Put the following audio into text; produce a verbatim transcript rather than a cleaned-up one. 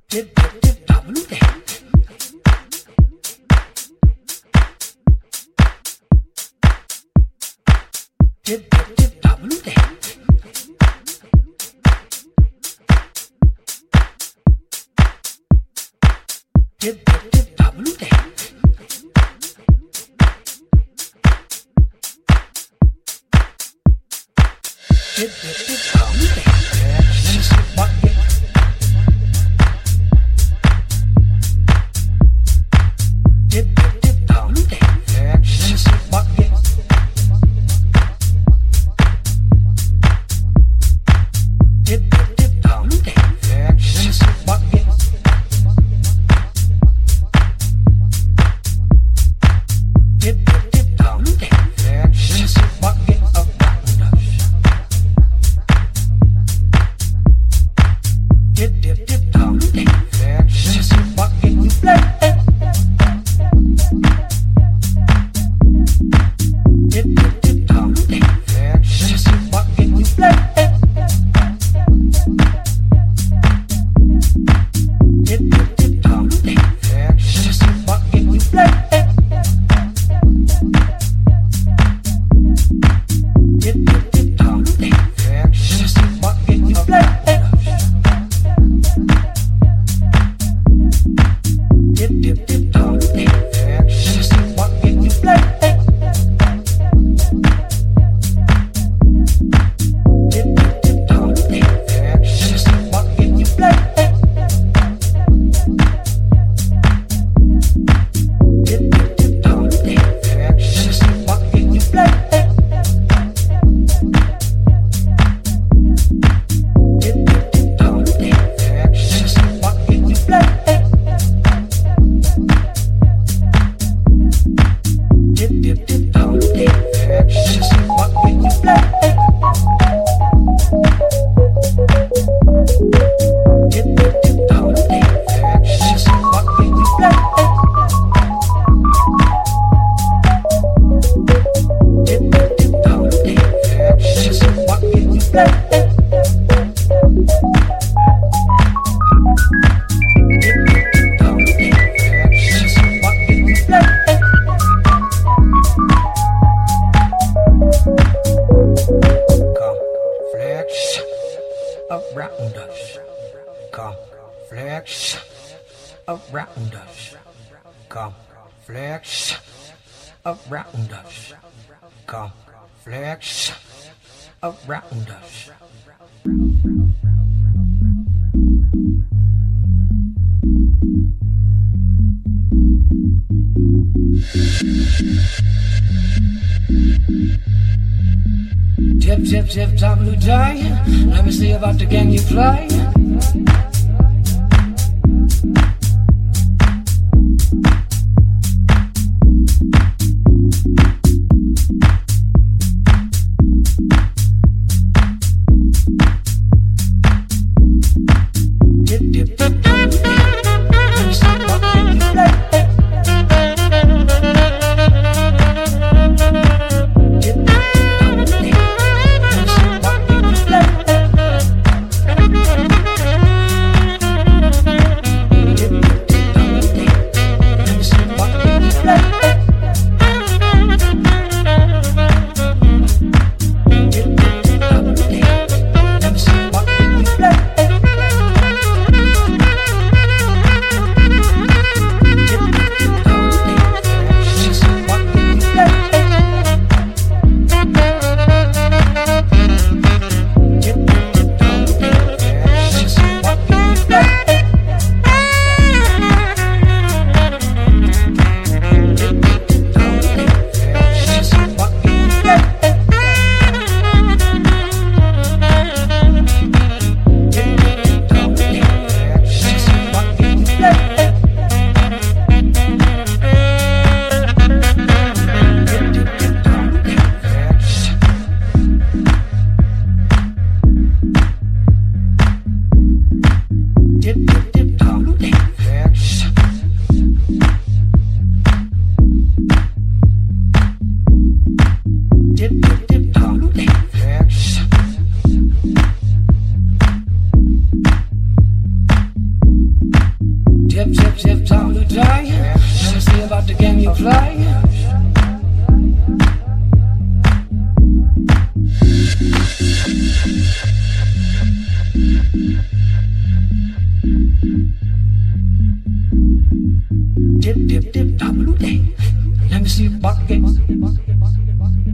Dip, dip, dip, double dip. Dip, dip, dip, double dip. Dip, dip, dip, double dip. Dip, dip, dip, double dip. Let me see what you dip, dip, dip, double dip. Let me see what you dip, dip, dip, double dip. Let me see what you dip, dip, dip, double dip. Let me see what you around us. Dip, dip, dip, double dip. Let me see what you play. Dip, dip, dip, double dip. Let me see what you play. Dip, dip, dip, double dip. Let me see what you play. Dip, dip, dip, double dip. Let me see what you play. Dip, dip, dip, double dip. Let me see what you play. Dip, dip, dip, double dip. Let me see what you play. Dip, dip, dip, double dip. Let me see what you play. Dip, dip, dip, double dip. Let me see what you play. Dip, dip, dip, double dip. Let me see what you play. Dip, dip, dip, double dip. Let me see what you play. Dip, dip, dip, double dip. Let me see what you play. Dip, dip, dip, double dip. Let me see what you play. Come flex around us. Come flex around us. Come flex around us. Come flex around us. Tip, tip, tip, top blue tie. Let me see about the gang you play. Dip, dip, dip, double dip. Let me see what you play. Dip, dip, dip, double dip. Let me see what you play. Dip, dip, dip, double dip. Let me see what you play. Dip, dip, dip, double dip. Let me see what you play. tip, top of the die. Let me see about the game you play. Tip, tip, tip, top of the day. Let me see your bucket.